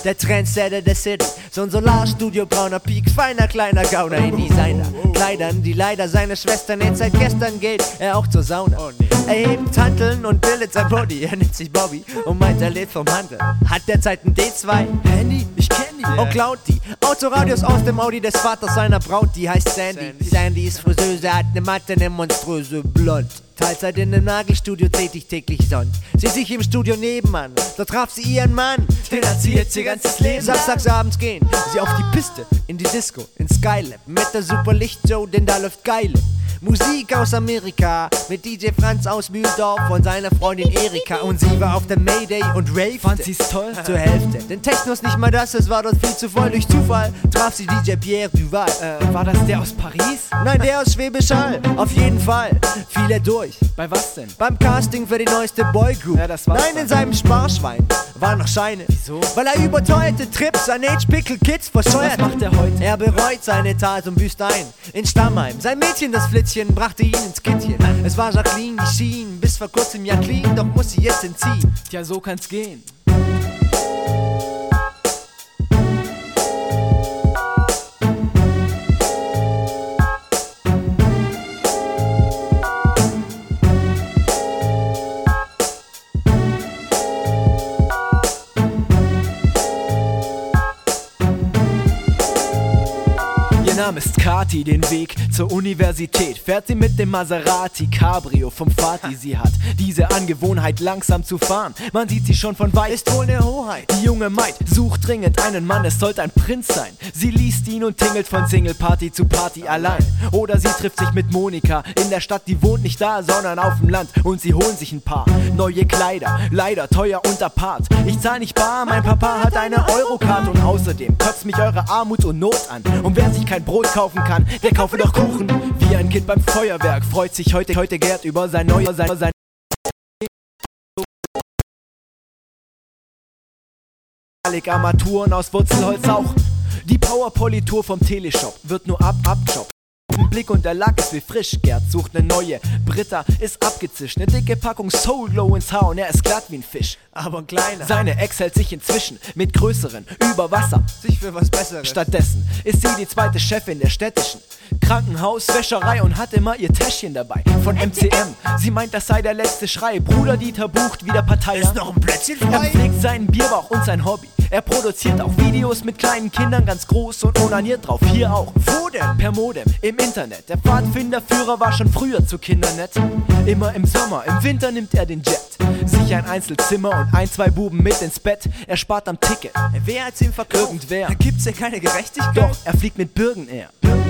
der Trendsetter der City. So ein Solarstudio, brauner Peaks, feiner kleiner Gauner in Designer-Kleidern, die leider seine Schwester näht. Seit gestern geht er auch zur Sauna. Er hebt Hanteln und bildet sein Body. Er nennt sich Bobby und meint, er lebt vom Handel. Hat derzeit ein D2 Handy, ich kenn die, oh klaut die Autoradios aus dem Audi des Vaters seiner Braut, die heißt Sandy. Sandy ist Friseuse, hat ne Matte, ne monströse Blond. Teilzeit in einem Nagelstudio tätig, täglich sonnt. Sie sich im Studio nebenan, da traf sie ihren Mann. Den hat sie jetzt ihr ganzes Leben. Samstags abends gehen sie auf die Piste, in die Disco, in Skylab. Mit der super Lichtshow, denn da läuft geile Musik aus Amerika. Mit DJ Franz aus Mühldorf und seiner Freundin Erika. Und sie war auf der Mayday und ravete. Fand sie's toll? Zur Hälfte. Denn Techno ist nicht mal das, es war dort viel zu voll. Durch Zufall traf sie DJ Pierre Duval. War das der aus Paris? Nein, der aus Schwäbisch Hall. Auf jeden Fall fiel er durch. Bei was denn? Beim Casting für die neueste Boygroup. Ja, das war's. Nein, in seinem Sparschwein waren noch Scheine. Wieso? Weil er überteuerte Trips an Age-Pickle-Kids verscheuert. Was macht er heute? Er bereut seine Tat und büßt ein in Stammheim. Sein Mädchen, das Flittchen, brachte ihn ins Kittchen. Es war Jacqueline, die schien bis vor kurzem ja clean, doch muss sie jetzt entziehen. Tja, so kann's gehen. Ihr Name ist Kati, den Weg zur Universität fährt sie mit dem Maserati Cabrio vom Vati. Sie hat diese Angewohnheit, langsam zu fahren. Man sieht sie schon von weit, Ist wohl ne Hoheit. die junge Maid sucht dringend einen Mann, es sollte ein Prinz sein. Sie liest ihn und tingelt von Single-Party zu Party allein. Oder sie trifft sich mit Monika in der Stadt, die wohnt nicht da, sondern auf dem Land. Und sie holen sich ein paar neue Kleider, leider teuer und apart. Ich zahl nicht bar, mein Papa hat eine Eurocard. Und außerdem kotzt mich eure Armut und Not an. Und wer sich kein Brot kaufen kann, der kaufe doch Kuchen. Wie ein Kind beim Feuerwerk freut sich heute Gerd über sein Armaturen aus Wurzelholz auch. Die Powerpolitur vom Teleshop wird nur abgejobbt. Ein Blick und der Lack ist wie frisch. Gerd sucht ne neue. Britta ist abgezischt. Ne dicke Packung Soul Glow ins Haar und er ist glatt wie ein Fisch. Aber ein kleiner. Seine Ex hält sich inzwischen mit größeren über Wasser. Sich für was Besseres. Stattdessen ist sie die zweite Chefin der städtischen Krankenhauswäscherei und hat immer ihr Täschchen dabei von MCM. Sie meint, das sei der letzte Schrei. Bruder Dieter bucht wieder Partei. Ist noch ein Plätzchen Er frei? pflegt seinen Bierbauch und sein Hobby. Er produziert auch Videos mit kleinen Kindern, ganz groß und onaniert drauf. Hier auch. Wo denn? Per Modem, im Internet. Der Pfadfinderführer war schon früher zu Kindernett. Immer im Sommer, im Winter nimmt er den Jet. Sich ein Einzelzimmer und ein, zwei Buben mit ins Bett. Er spart am Ticket. Wer hat's ihm verkauft? Irgendwer. Da gibt's ja keine Gerechtigkeit. Doch, er fliegt mit Birgen Air.